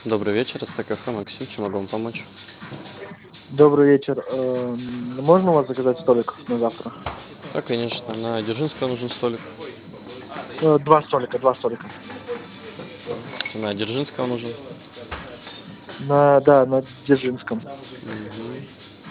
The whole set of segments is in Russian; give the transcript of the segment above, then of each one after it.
Добрый вечер, это кафе Максим, чем могу вам помочь? Добрый вечер. Можно у вас заказать столик на завтра? Да, конечно, на Дзержинского нужен столик. Два столика, два столика. На Дзержинского нужен. Да, на Дзержинском. Мгм.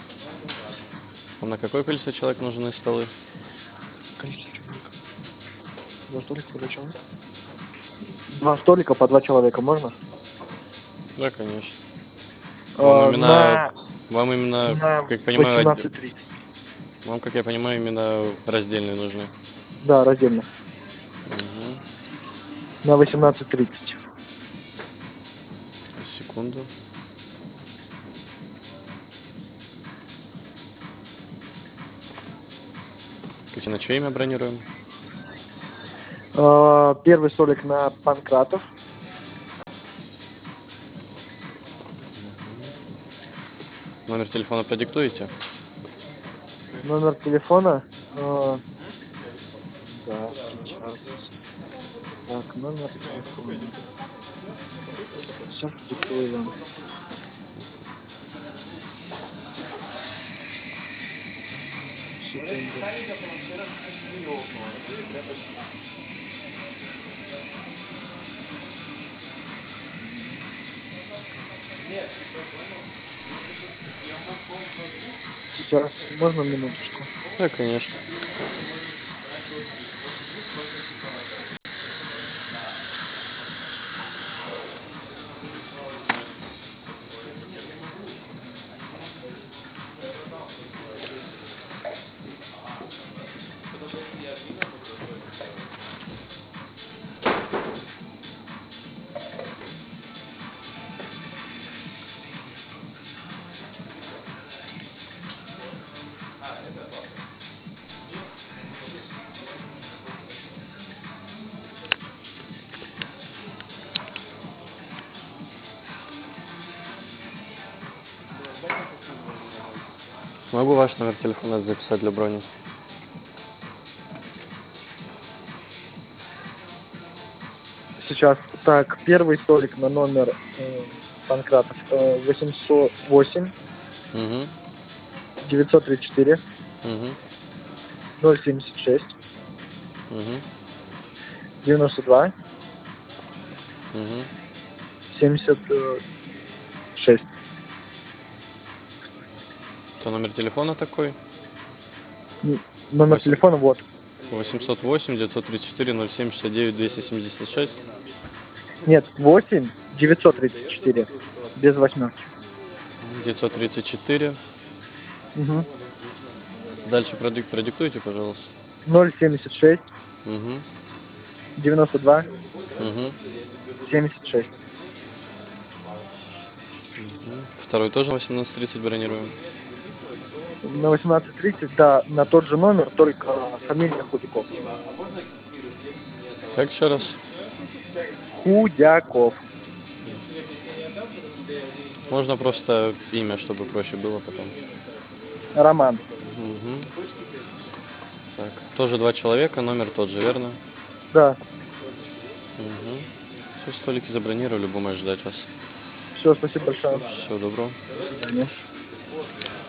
А на какое количество человек нужны столы? Количество человек. Два столика по два человека. Два столика по два человека можно? Да, конечно. Вам Э, именно, на, вам именно, на как я понимаю, 18:30. вам, как я понимаю, именно раздельные нужны. Да, раздельно. Мгм. На 18:30. Секунду. Скажите, на чье имя бронируем? Первый столик на Панкратов. Номер телефона продиктуете? Номер телефона. Да, сейчас. Так, номер телефона. Сейчас диктую вам. Секунду. Сейчас, можно минуточку? Да, конечно. Могу ваш номер телефона записать для брони? Сейчас. Так, первый столик на номер Панкратов 808 Угу. 934 Угу. 076 Угу. 92 Угу. 76. Это номер телефона такой? Номер телефона вот. 808 934 07 69 276. Нет, 8 934 без восьмерки. 934. Угу. Дальше продиктуйте, пожалуйста. 076 Угу. 92 Угу. 76. Второй тоже 18:30 бронируем. На 18:30, да, на тот же номер, только фамилия Худяков. Как еще раз? Худяков. Можно просто имя, чтобы проще было потом. Роман. Угу. Так, тоже два человека, номер тот же, верно? Да. Угу. Все, столики забронировали, будем ждать вас. Все, спасибо большое. Всего доброго. До свидания.